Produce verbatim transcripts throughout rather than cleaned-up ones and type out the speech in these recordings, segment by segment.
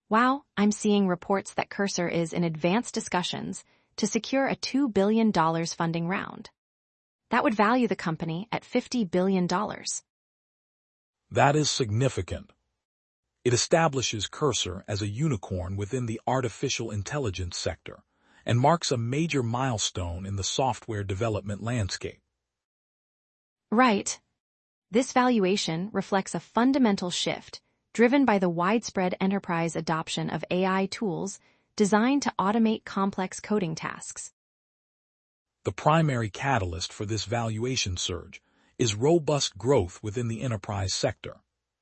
Wow, I'm seeing reports that Cursor is in advanced discussions to secure a two billion dollars funding round. That would value the company at fifty billion dollars. That is significant. It establishes Cursor as a unicorn within the artificial intelligence sector and marks a major milestone in the software development landscape. Right. This valuation reflects a fundamental shift driven by the widespread enterprise adoption of A I tools designed to automate complex coding tasks. The primary catalyst for this valuation surge is robust growth within the enterprise sector.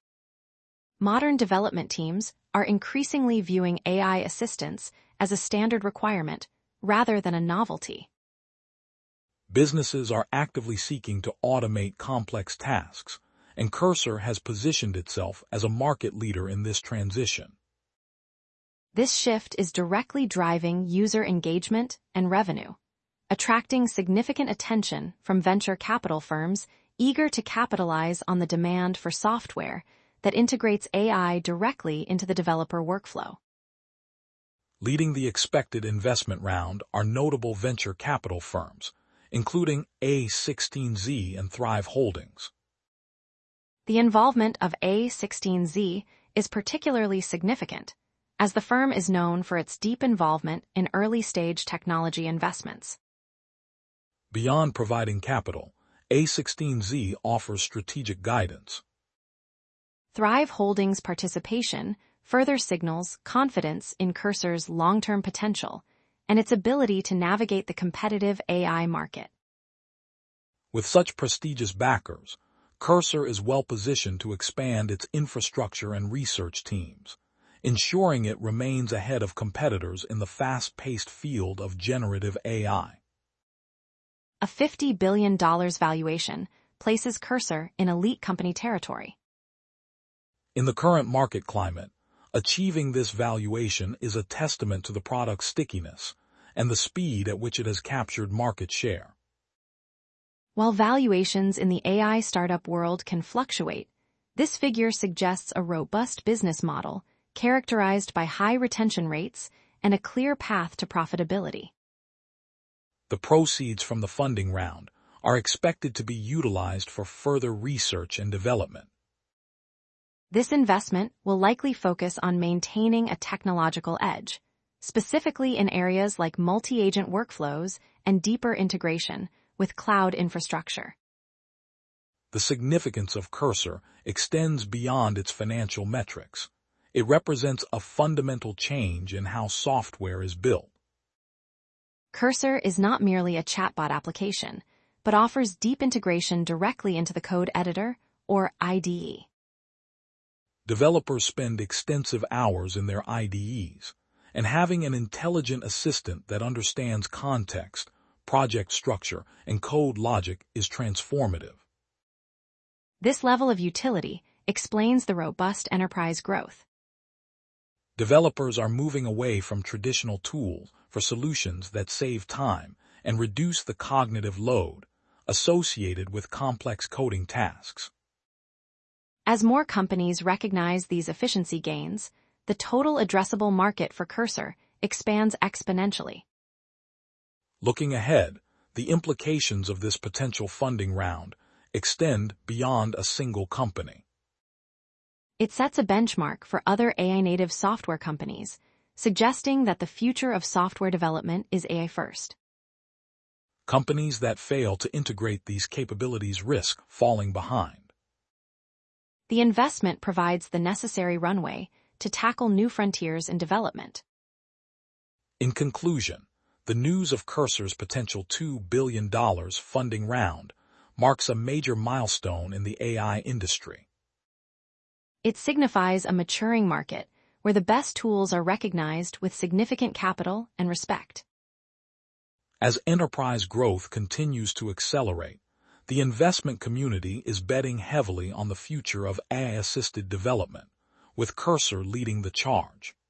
Modern development teams are increasingly viewing A I assistance as a standard requirement rather than a novelty. Businesses are actively seeking to automate complex tasks, and Cursor has positioned itself as a market leader in this transition. This shift is directly driving user engagement and revenue, attracting significant attention from venture capital firms eager to capitalize on the demand for software that integrates A I directly into the developer workflow. Leading the expected investment round are notable venture capital firms, including A sixteen Z and Thrive Holdings. The involvement of A sixteen Z is particularly significant, as the firm is known for its deep involvement in early-stage technology investments. Beyond providing capital, A sixteen Z offers strategic guidance. Thrive Holdings' participation further signals confidence in Cursor's long-term potential and its ability to navigate the competitive A I market. With such prestigious backers, Cursor is well-positioned to expand its infrastructure and research teams, ensuring it remains ahead of competitors in the fast-paced field of generative A I. A fifty billion dollars valuation places Cursor in elite company territory. In the current market climate, achieving this valuation is a testament to the product's stickiness and the speed at which it has captured market share. While valuations in the A I startup world can fluctuate, this figure suggests a robust business model characterized by high retention rates and a clear path to profitability. The proceeds from the funding round are expected to be utilized for further research and development. This investment will likely focus on maintaining a technological edge, specifically in areas like multi-agent workflows and deeper integration with cloud infrastructure. The significance of Cursor extends beyond its financial metrics. It represents a fundamental change in how software is built. Cursor is not merely a chatbot application, but offers deep integration directly into the code editor, or I D E. Developers spend extensive hours in their I D Es, and having an intelligent assistant that understands context, project structure, and code logic is transformative. This level of utility explains the robust enterprise growth. Developers are moving away from traditional tools for solutions that save time and reduce the cognitive load associated with complex coding tasks. As more companies recognize these efficiency gains, the total addressable market for Cursor expands exponentially. Looking ahead, the implications of this potential funding round extend beyond a single company. It sets a benchmark for other A I-native software companies, suggesting that the future of software development is A I-first. Companies that fail to integrate these capabilities risk falling behind. The investment provides the necessary runway to tackle new frontiers in development. In conclusion, the news of Cursor's potential two billion dollars funding round marks a major milestone in the A I industry. It signifies a maturing market where the best tools are recognized with significant capital and respect. As enterprise growth continues to accelerate, the investment community is betting heavily on the future of A I-assisted development, with Cursor leading the charge.